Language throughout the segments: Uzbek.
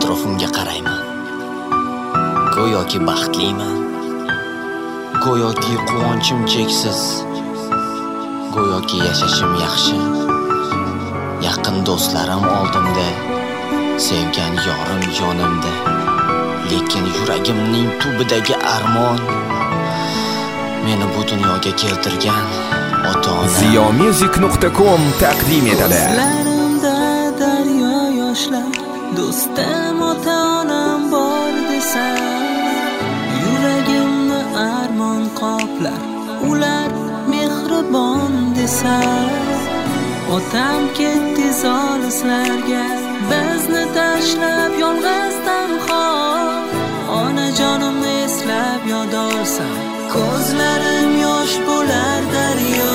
atrofimga qarayman. Go'yoki baxtliman. Go'yoki quvonchim cheksiz. Go'yoki yashashim yaxshi. Yaqin do'stlarim oldimda, sevgan yorim yonimda. Lekin yuragimning tubidagi armon meni bu dunyoga keltirgan ota-ona. Ziyomusic.com taqdim etadi. Ko'zlarimda daryo yoshlar, do'stim ota-onam bor desam, yuragimni armon qoplar, ular mehribon desam. Otam ketdi zolislarga, bizni tashlab yolg'iz tanho. Onajonimni eslab yod olsam, ko'zlarim yosh bo'lar daryo.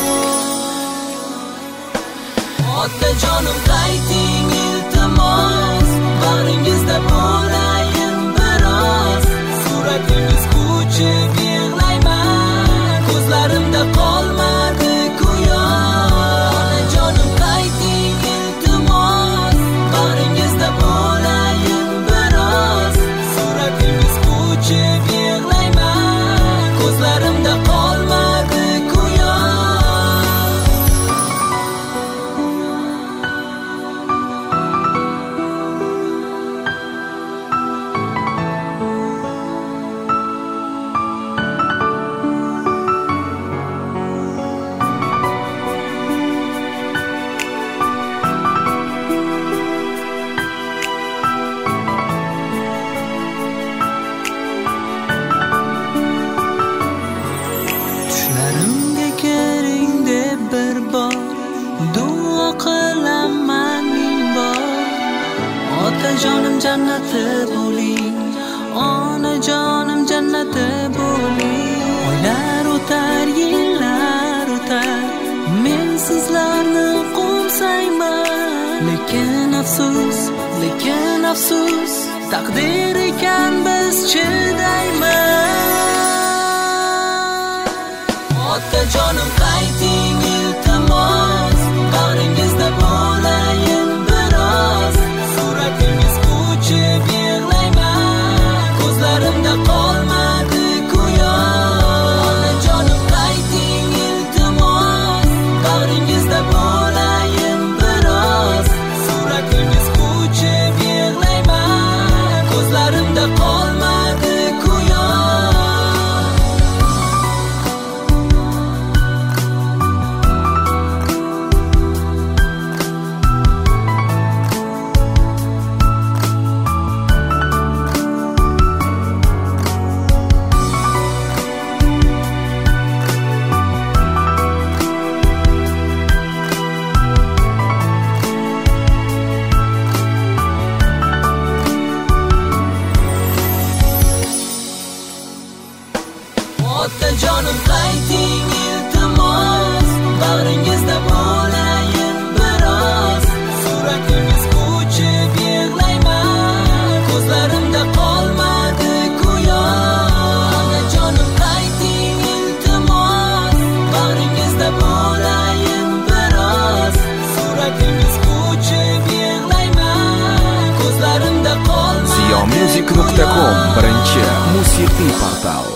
Otajonim qayting iltimos, bag'ringizda bo'layin biroz. Suratingiz ko'chib yig'layman, ko'zlarimda qolmadi kuyo. Onajonim qayting iltimos, bag'ringizda bo'layin biroz. Suratingiz ko'chib yig'layman, ko'zlarimda qolmadi kuyo. Tushlarimga kiring deb bir bor duo qilaman ming bor. Otajonim jannati bo'ling, onajonim jannati bo'ling. Oylar o'tar, yillar o'tar, men sizlarni qo'msayman. Lekin afsus, taqdir ekan biz chidayman. Otajonim qayting iltimos, bag'ringizda bo'layin biroz. Suratingiz ko'chib yig'layman, ko'zlarimda qolmadi kuyo. Onajonim qayting iltimos, bag'ringizda bo'layin biroz. Suratingiz ko'chib yig'layman, ko'zlarimda qolmadi kuyo. Otajonim qayting iltimos, bag'ringizda bo'layin biroz. Suratingiz ko'chib yig'layman, ko'zlarimda qolmadi kuyo. Onajonim qayting iltimos, bag'ringizda bo'layin biroz. Suratingiz ko'chib yig'layman, ko'zlarimda qolmadi. Ziyomusic.com birinchi musiqiy portal.